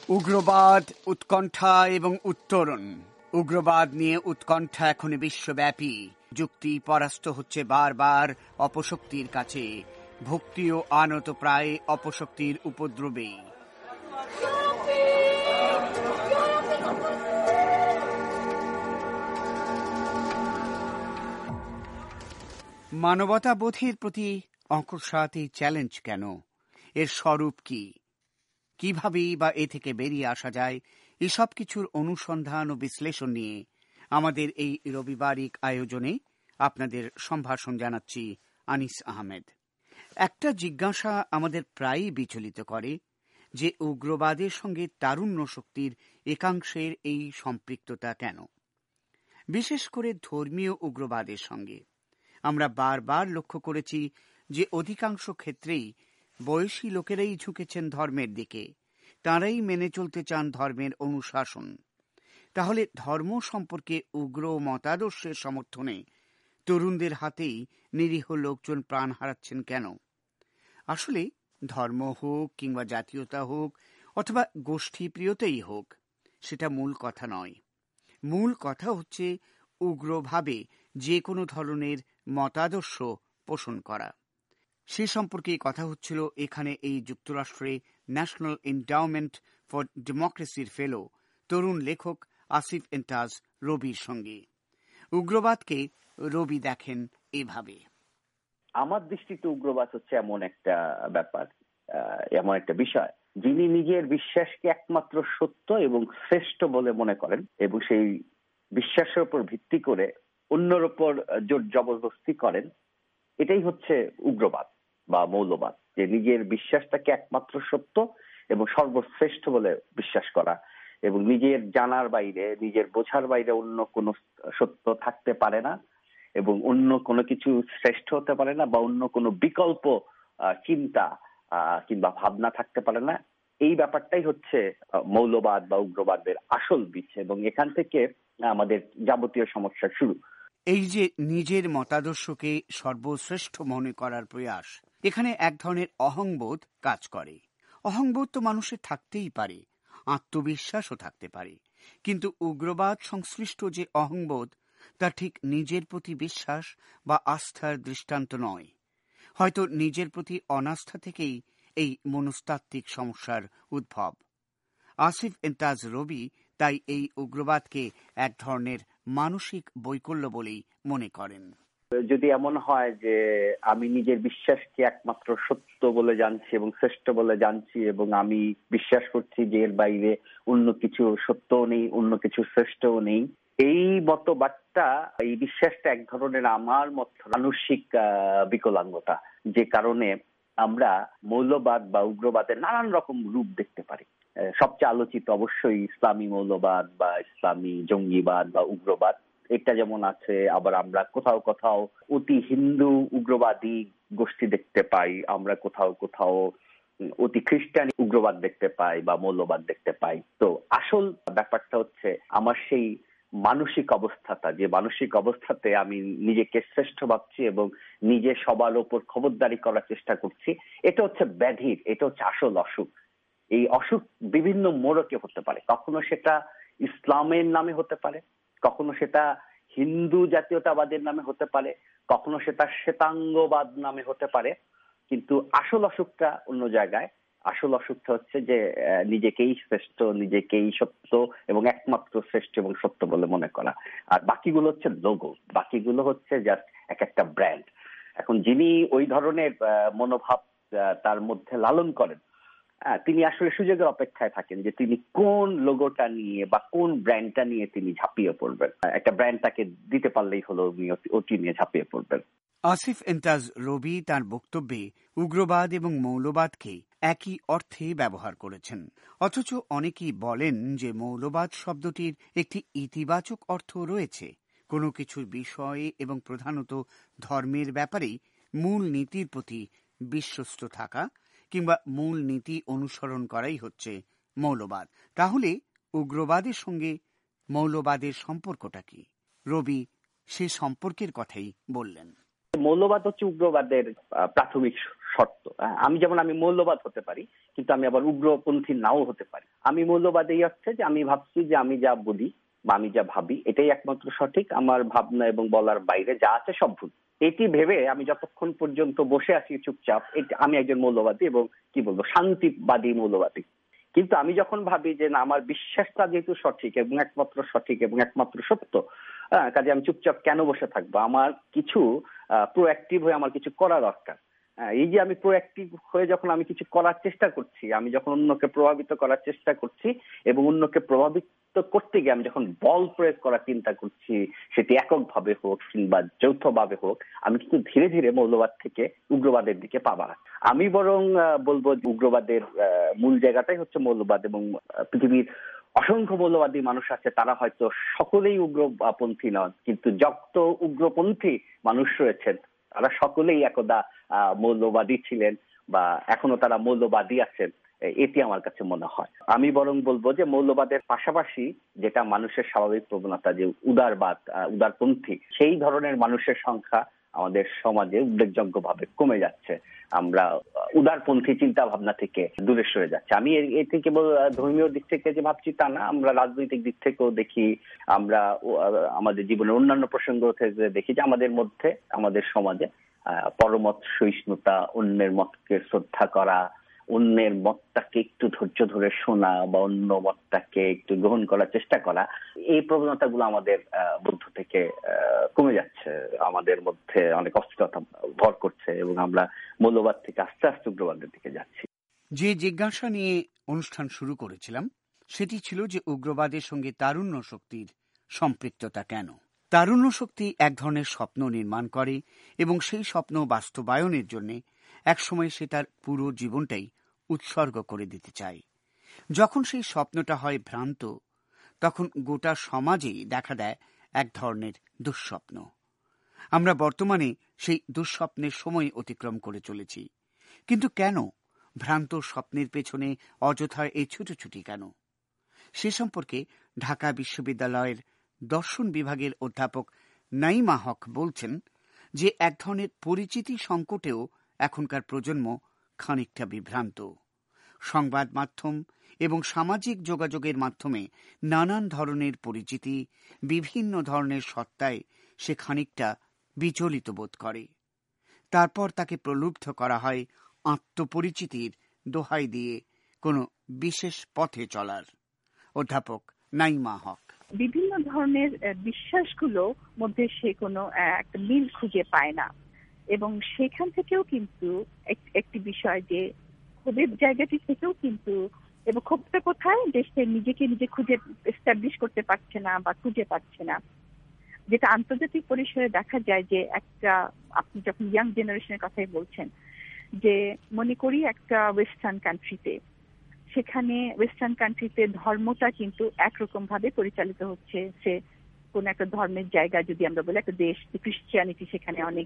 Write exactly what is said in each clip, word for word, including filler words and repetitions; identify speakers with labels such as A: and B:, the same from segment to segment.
A: উগ্রবাদ, উৎকণ্ঠা এবং উত্তরণ। উগ্রবাদ নিয়ে উৎকণ্ঠা এখন বিশ্বব্যাপী। যুক্তি পরাস্ত হচ্ছে বারবার অপশক্তির কাছে। ভক্তিও আনত প্রায় অপশক্তির উপদ্রবে। মানবতাবোধের প্রতি অকস্মাৎ এই চ্যালেঞ্জ কেন? এর স্বরূপ কি? কিভাবেই বা এ থেকে বেরিয়ে আসা যায়? এসব কিছুর অনুসন্ধান ও বিশ্লেষণ নিয়ে আমাদের এই রবিবারিক আয়োজনে আপনাদের সম্ভাষণ জানাচ্ছি আনিস আহমেদ। একটা জিজ্ঞাসা আমাদের প্রায়ই বিচলিত করে যে উগ্রবাদের সঙ্গে তারুণ্য শক্তির একাংশের এই সম্পৃক্ততা কেন, বিশেষ করে ধর্মীয় উগ্রবাদের সঙ্গে। আমরা বারবার লক্ষ্য করেছি যে অধিকাংশ ক্ষেত্রেই বয়সী লোকেরাই ঝুঁকেছেন ধর্মের দিকে। তাঁরাই মেনে চলতে চান ধর্মের অনুশাসন। তাহলে ধর্ম সম্পর্কে উগ্র মতাদর্শের সমর্থনে তরুণদের হাতেই নিরীহ লোকজন প্রাণ হারাচ্ছেন কেন? আসলে ধর্ম হোক কিংবা জাতীয়তা হোক অথবা গোষ্ঠীপ্রিয়তাই হোক, সেটা মূল কথা নয়। মূল কথা হচ্ছে উগ্রভাবে যে কোনো ধরনের মতাদর্শ পোষণ করা। সে সম্পর্কে কথা হচ্ছিল এখানে এই যুক্তরাষ্ট্রে ন্যাশনাল এন্ডাওমেন্ট ফর ডেমোক্রেসির ফেলো তরুণ লেখক আসিফ এন্তাজ রবির সঙ্গে। উগ্রবাদকে রবি দেখেন এভাবে।
B: আমার দৃষ্টিতে উগ্রবাদ হচ্ছে এমন একটা ব্যাপার, এমন একটা বিষয়, যিনি নিজের বিশ্বাসকে একমাত্র সত্য এবং শ্রেষ্ঠ বলে মনে করেন এবং সেই বিশ্বাসের উপর ভিত্তি করে অন্যের উপর জোর জবরদস্তি করেন, এটাই হচ্ছে উগ্রবাদ বা মৌলবাদ। যে নিজের বিশ্বাসটাকে একমাত্র সত্য এবং সর্বশ্রেষ্ঠ বলে বিশ্বাস করা এবং নিজের জানার বাইরে, নিজের বোঝার বাইরে অন্য কোনো সত্য থাকতে পারে না এবং অন্য কোনো কিছু শ্রেষ্ঠ হতে পারে না বা অন্য কোনো বিকল্প চিন্তা কিংবা ভাবনা থাকতে পারে না। এই ব্যাপারটাই হচ্ছে মৌলবাদ বা উগ্রবাদের আসল বীজ এবং এখান থেকে আমাদের যাবতীয় সমস্যা শুরু।
A: এই যে নিজের মতাদর্শকে সর্বশ্রেষ্ঠ মনে করার প্রয়াস, এখানে এক ধরনের অহংবোধ কাজ করে। অহংবোধ তো মানুষের থাকতেই পারে, আত্মবিশ্বাসও থাকতে পারে, কিন্তু উগ্রবাদ সংশ্লিষ্ট যে অহংবোধ তা ঠিক নিজের প্রতি বিশ্বাস বা আস্থার দৃষ্টান্ত নয়। হয়তো নিজের প্রতি অনাস্থা থেকেই এই মনস্তাত্ত্বিক সমস্যার উদ্ভব। আসিফ এন্তাজ রবি তাই এই উগ্রবাদকে এক ধরনের মানসিক বৈকল্য বলেই মনে করেন।
B: যদি এমন হয় যে আমি নিজের বিশ্বাসকে একমাত্র সত্য বলে জানছি এবং শ্রেষ্ঠ বলে জানছি এবং আমি বিশ্বাস করছি যে এর বাইরে অন্য কিছু সত্যও নেই, অন্য কিছু শ্রেষ্ঠও নেই, এই মতবাদটা, এই বিশ্বাসটা এক ধরনের আমার মত মানসিক বিকলাঙ্গতা, যে কারণে আমরা মৌলবাদ বা উগ্রবাদের নানান রকম রূপ দেখতে পারি। সবচেয়ে আলোচিত অবশ্যই ইসলামী মৌলবাদ বা ইসলামী জঙ্গিবাদ বা উগ্রবাদ, এটা যেমন আছে। আবার আমরা কোথাও কোথাও অতি হিন্দু উগ্রবাদী গোষ্ঠী দেখতে পাই, আমরা কোথাও কোথাও অতি খ্রিস্টান উগ্রবাদ দেখতে পাই বা মৌলবাদ দেখতে পাই। তো আসল ব্যাপারটা হচ্ছে আমার সেই মানসিক অবস্থাটা, যে মানসিক অবস্থাতে আমি নিজেকে শ্রেষ্ঠ ভাবছি এবং নিজে সবার ওপর খবরদারি করার চেষ্টা করছি, এটা হচ্ছে ব্যাধির, এটা হচ্ছে আসল অসুখ। এই অসুখ বিভিন্ন মোড়কে হতে পারে। কখনো সেটা ইসলামের নামে হতে পারে, কখনো সেটা হিন্দু জাতীয়তাবাদের নামে হতে পারে, কখনো সেটা শ্বেতাঙ্গবাদ নামে হতে পারে, কিন্তু আসল অসুখটা অন্য জায়গায়। আসল অসুখটা হচ্ছে যে নিজেকেই শ্রেষ্ঠ, নিজেকেই সত্য এবং একমাত্র শ্রেষ্ঠ এবং সত্য বলে মনে করা। আর বাকিগুলো হচ্ছে লোগো, বাকিগুলো হচ্ছে জাস্ট এক একটা ব্র্যান্ড। এখন যিনি ওই ধরনের মনোভাব তার মধ্যে লালন করেন, তিনি আসলে সুযোগের অপেক্ষায় থাকেন যে তিনি কোন লোগোটা নিয়ে বা কোন ব্র্যান্ডটা নিয়ে তিনি ঝাঁপিয়ে পড়বেন। একটা ব্র্যান্ড তাকে দিতে পারলেই হলো, ওটি নিয়ে ঝাঁপিয়ে পড়বেন।
A: আসিফ এন্তাজ রবি তার বক্তব্যে উগ্রবাদ এবং মৌলবাদকে একই অর্থে ব্যবহার করেছেন। অথচ অনেকেই বলেন যে মৌলবাদ শব্দটির একটি ইতিবাচক অর্থ রয়েছে। কোনো কিছুর বিষয়ে এবং প্রধানত ধর্মের ব্যাপারেই মূল নীতির প্রতি বিশ্বস্ত থাকা কিংবা মূল নীতি অনুসরণ করাই হচ্ছে মৌলবাদ। তাহলে উগ্রবাদের সঙ্গে মৌলবাদের সম্পর্কটা কি? রবি সে সম্পর্কের কথাই বললেন।
B: মৌলবাদ হচ্ছে উগ্রবাদের প্রাথমিক শর্ত। আমি যেমন আমি মৌলবাদ হতে পারি, কিন্তু আমি আবার উগ্রপন্থী নাও হতে পারি। আমি মৌলবাদী হচ্ছে যে আমি ভাবছি যে আমি যা বলি বা আমি যা ভাবি এটাই একমাত্র সঠিক, আমার ভাবনা এবং বলার বাইরে যা আছে সব ভুল। এটি ভেবে আমি যতক্ষণ পর্যন্ত বসে আছি চুপচাপ, আমি একজন মৌলবাদী এবং কি বলবো শান্তিবাদী মৌলবাদী। কিন্তু আমি যখন ভাবি যে না, আমার বিশ্বাসটা যেহেতু সঠিক এবং একমাত্র সঠিক এবং একমাত্র সত্য, কাজে আমি চুপচাপ কেন বসে থাকবো, আমার কিছু প্রোঅ্যাক্টিভ হয়ে আমার কিছু করা দরকার। এই যে আমি প্রোঅ্যাক্টিভ হয়ে যখন আমি কিছু করার চেষ্টা করছি, আমি যখন অন্যকে প্রভাবিত করার চেষ্টা করছি এবং অন্যকে প্রভাবিত করতে গিয়ে আমি যখন বল প্রয়োগ করার চিন্তা করছি, সেটি এককভাবে হোক কিংবা যৌথভাবে হোক, আমি কিন্তু ধীরে ধীরে মৌলবাদ থেকে উগ্রবাদের দিকে পা বাড়াচ্ছি। আমি বরং বলবো উগ্রবাদের মূল জায়গাটাই হচ্ছে মৌলবাদ, এবং পৃথিবীর অসংখ্য মৌলবাদী মানুষ আছে, তারা হয়তো সকলেই উগ্রপন্থী নন, কিন্তু যত উগ্রপন্থী মানুষ রয়েছেন তারা সকলেই একদা মৌলবাদী ছিলেন বা এখনো তারা মৌলবাদী আছেন, এটি আমার কাছে মনে হয়। আমি বরং বলবো যে মৌলবাদের পাশাপাশি যেটা মানুষের স্বাভাবিক প্রবণতা, যে উদারবাদ, উদারপন্থী, সেই ধরনের মানুষের সংখ্যা আমাদের সমাজে উল্লেখযোগ্যভাবে কমে যাচ্ছে। আমরা উদারপন্থী চিন্তা ভাবনা থেকে দূরে সরে যাচ্ছে। আমি এটি কেবল ধর্মীয় দিক থেকে যে ভাবছি তা না, আমরা রাজনৈতিক দিক থেকেও দেখি, আমরা আমাদের জীবনের অন্যান্য প্রসঙ্গ থেকে দেখি যে আমাদের মধ্যে, আমাদের সমাজে পরমত সহিষ্ণুতা, অন্যের মতকে শ্রদ্ধা করা, অন্যের মতটাকে একটু ধৈর্য ধরে শোনা বা অন্য মতটাকে একটু গ্রহণ করার চেষ্টা করা, এই প্রবণতাগুলো আমাদের মধ্য থেকে কমে যাচ্ছে, আমাদের মধ্যে অনেক অস্থিরতা ভর করছে এবং আমরা মৌলবাদ থেকে আস্তে আস্তে উগ্রবাদের দিকে যাচ্ছি।
A: যে জিজ্ঞাসা নিয়ে অনুষ্ঠান শুরু করেছিলাম সেটি ছিল যে উগ্রবাদের সঙ্গে তারুণ্য শক্তির সম্পৃক্ততা কেন। তারুণ্য শক্তি এক ধরনের স্বপ্ন নির্মাণ করে এবং সেই স্বপ্ন বাস্তবায়নের জন্য একসময় সে তার পুরো জীবনটাই উৎসর্গ করে দিতে চায়। যখন সেই স্বপ্নটা হয় ভ্রান্ত, তখন গোটা সমাজেই দেখা দেয় এক ধরনের দুঃস্বপ্ন। আমরা বর্তমানে সেই দুঃস্বপ্নের সময় অতিক্রম করে চলেছি। কিন্তু কেন ভ্রান্ত স্বপ্নের পেছনে অযথায় এই ছুটোছুটি কেন? সে সম্পর্কে ঢাকা বিশ্ববিদ্যালয়ের দর্শন বিভাগের অধ্যাপক নাইমা হক বলছেন যে এক ধরনের পরিচিতি সংকটেও এখনকার প্রজন্ম খানিকটা বিভ্রান্ত। সংবাদ মাধ্যম এবং সামাজিক যোগাযোগের মাধ্যমে নানান ধরনের পরিচিতি, বিভিন্ন ধরনের সত্তায় সে খানিকটা বিচলিত বোধ করে। তারপর তাকে প্রলুব্ধ করা হয় আত্মপরিচিতির দোহাই দিয়ে কোনো বিশেষ পথে চলার। অধ্যাপক নাইমা হক
C: বিভিন্ন ধরনের বিশ্বাসগুলো মধ্যে সে কোনো একটা মিল খুঁজে পায় না, এবং সেখান থেকেও কিন্তু একটি বিষয় যে ক্ষোভের জায়গাটি থেকেও কিন্তু, এবং ক্ষোভটা কোথায়, যে সে নিজেকে নিজে খুঁজে এস্টাবলিশ করতে পারছে না বা খুঁজে পাচ্ছে না, যেটা আন্তর্জাতিক পরিসরে দেখা যায় যে একটা, আপনি যখন ইয়াং জেনারেশনের কথাই বলছেন, যে মনে করি একটা ওয়েস্টার্ন কান্ট্রিতে, সেখানে ওয়েস্টার্ন কান্ট্রিতে ধর্মটা কিন্তু একরকম ভাবে পরিচালিত হচ্ছে। সে কোন একটা ধর্মের জায়গা যদি আমরা বলি, একটা দেশ, ক্রিশ্চিয়ানিটি সেখানে অনেক,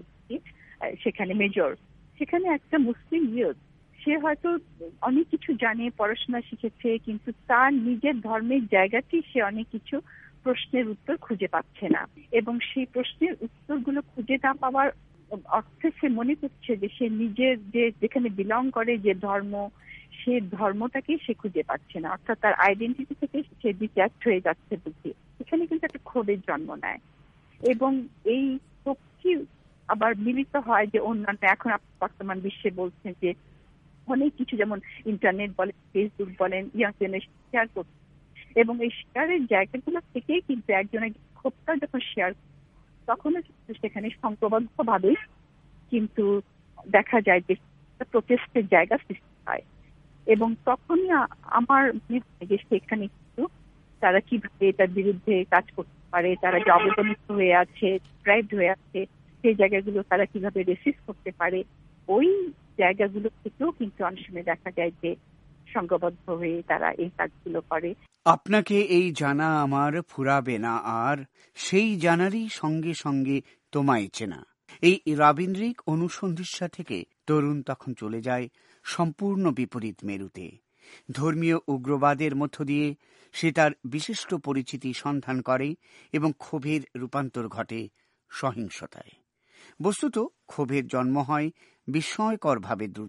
C: সেখানে মেজর, সেখানে একটা মুসলিম ইয়ুথ, সে হয়তো অনেক কিছু জানে, পড়াশোনা শিখেছে, কিন্তু তার নিজের ধর্মের জায়গাটি সে অনেক কিছু প্রশ্নের উত্তর খুঁজে পাচ্ছে না, এবং সেই প্রশ্নের উত্তরগুলো খুঁজে না পাওয়ার অর্থে সে মনে করছে যে সে নিজের যে যেখানে বিলং করে, যে ধর্ম, সে ধর্মটাকেই সে খুঁজে পাচ্ছে না, অর্থাৎ তার আইডেন্টিটি থেকে সে ডিট্যাচড হয়ে যাচ্ছে বুঝি। এখানে কিন্তু একটা ক্ষোভের জন্ম নেয়, এবং এই ক্ষোভটি আবার মিলিত হয় যে অন্যান্য, এখন বর্তমান বিশ্বে বলছেন যে অনেক কিছু, যেমন ইন্টারনেট বলেন, ফেসবুক বলেন, ইয়াং জেনারেশন শেয়ার করছে, এবং এই শেয়ারের জায়গাগুলো থেকেই কিন্তু একজনের ক্ষোভটা যখন শেয়ার, তখনও কিন্তু সেখানে সংঘবদ্ধ ভাবেই কিন্তু দেখা যায় যে প্রটেস্টের জায়গা সৃষ্টি হয়, এবং তখনই আমার মনে হয় যে সেখানে কিন্তু তারা কিভাবে এটার বিরুদ্ধে কাজ করতে পারে, তারা যে অবদমিত হয়ে আছে, ড্রাইভড হয়ে আছে, সেই জায়গাগুলো তারা কিভাবে রেসিস্ট করতে পারে, ওই জায়গাগুলো থেকেও কিন্তু অনেক সময় দেখা যায় যে সংঘবদ্ধ হয়ে তারা এই কাজগুলো করে।
A: আপনাকে এই জানা আমার ফুরাবে না আর, সেই জানারই সঙ্গে সঙ্গে তোমায় চেনা। এই রবীন্দ্রিক অনুসন্ধিৎসা থেকে তরুণ তখন চলে যায় সম্পূর্ণ বিপরীত মেরুতে। ধর্মীয় উগ্রবাদের মধ্য দিয়ে সে তার বিশিষ্ট পরিচিতি সন্ধান করে এবং ক্ষোভের রূপান্তর ঘটে সহিংসতায়। বস্তুত ক্ষোভের জন্ম হয় বিস্ময়করভাবে দ্রুত,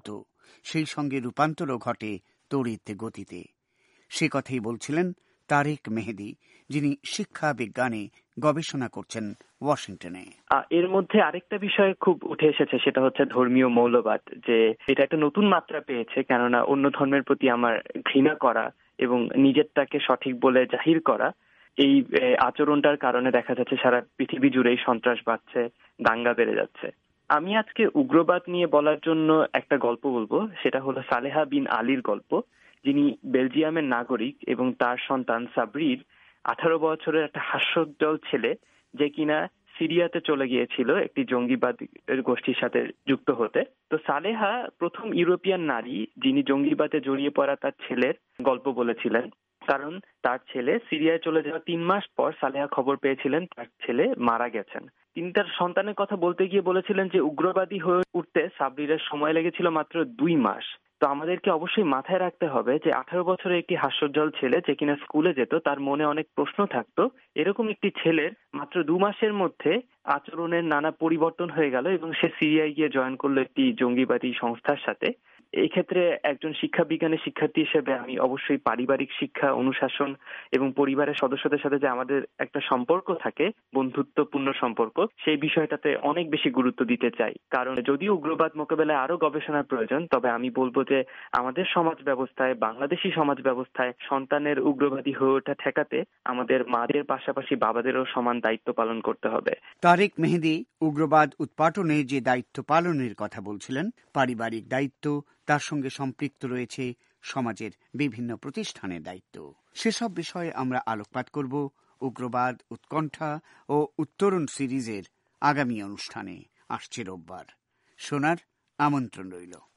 A: সেই সঙ্গে রূপান্তরও ঘটে তড়িৎ গতিতে। সে কথাই বলছিলেন তারেক মেহেদী, যিনি শিক্ষা বিজ্ঞানে গবেষণা করছেন ওয়াশিংটনে।
D: এর মধ্যে আরেকটা বিষয় খুব উঠে এসেছে, সেটা হচ্ছে ধর্মীয় মৌলবাদ, যে এটা একটা নতুন মাত্রা পেয়েছে। কেননা অন্য ধর্মের প্রতি আমার ঘৃণা করা এবং নিজেরটাকে সঠিক বলে জাহির করা, এই আচরণটার কারণে দেখা যাচ্ছে সারা পৃথিবী জুড়েই সন্ত্রাস বাড়ছে, দাঙ্গা বেড়ে যাচ্ছে। আমি আজকে উগ্রবাদ নিয়ে বলার জন্য একটা গল্প বলবো, সেটা হলো সালেহা বিন আলীর গল্প, যিনি বেলজিয়ামের নাগরিক এবং তার সন্তান সাবরির আঠারো বছরের একটা হাস্যোজ্জ্বল ছেলে, যে কিনা সিরিয়াতে চলে গিয়েছিল একটি জঙ্গিবাদ গোষ্ঠীর সাথে যুক্ত হতে। তো সালেহা প্রথম ইউরোপিয়ান নারী যিনি জঙ্গিবাদে জড়িয়ে পড়া তার ছেলের গল্প বলেছিলেন, কারণ তার ছেলে সিরিয়ায় চলে যাওয়ার তিন মাস পর সালেহা খবর পেয়েছিলেন তার ছেলে মারা গেছেন। তিনি তার সন্তানের কথা বলতে গিয়ে বলেছিলেন যে উগ্রবাদী হয়ে উঠতে সাবরিরের সময় লেগেছিল মাত্র দুই মাস। তো আমাদেরকে অবশ্যই মাথায় রাখতে হবে যে আঠারো বছরের একটি হাস্যোজ্জ্বল ছেলে, যে কিনা স্কুলে যেত, তার মনে অনেক প্রশ্ন থাকতো। এরকম একটি ছেলের মাত্র দু মাসের মধ্যে আচরণের নানা পরিবর্তন হয়ে গেল এবং সে সিরিয়ায় গিয়ে জয়েন করলো একটি জঙ্গিবাদী সংস্থার সাথে। এই ক্ষেত্রে একজন শিক্ষা বিজ্ঞানের শিক্ষার্থী হিসেবে আমি অবশ্যই পারিবারিক শিক্ষা, অনুশাসন এবং পরিবারের সদস্যদের সাথে যে আমাদের একটা সম্পর্ক থাকে, বন্ধুত্বপূর্ণ সম্পর্ক, সেই বিষয়টাতে অনেক বেশি গুরুত্ব দিতে চাই। কারণ যদিও উগ্রবাদ মোকাবেলায় আরো গবেষণার প্রয়োজন, তবে আমি বলবো যে আমাদের সমাজ ব্যবস্থায়, বাংলাদেশি সমাজ ব্যবস্থায় সন্তানের উগ্রবাদী হয়ে ওঠা ঠেকাতে আমাদের মাদের পাশাপাশি বাবাদেরও সমান দায়িত্ব পালন করতে হবে।
A: তারেক মেহেদী উগ্রবাদ উৎপাটনে যে দায়িত্ব পালনের কথা বলছিলেন, পারিবারিক দায়িত্ব, তার সঙ্গে সম্পৃক্ত রয়েছে সমাজের বিভিন্ন প্রতিষ্ঠানের দায়িত্ব। সেসব বিষয়ে আমরা আলোকপাত করব উগ্রবাদ, উৎকণ্ঠা ও উত্তরণ সিরিজের আগামী অনুষ্ঠানে। আসছে রোববার। শোনার আমন্ত্রণ রইল।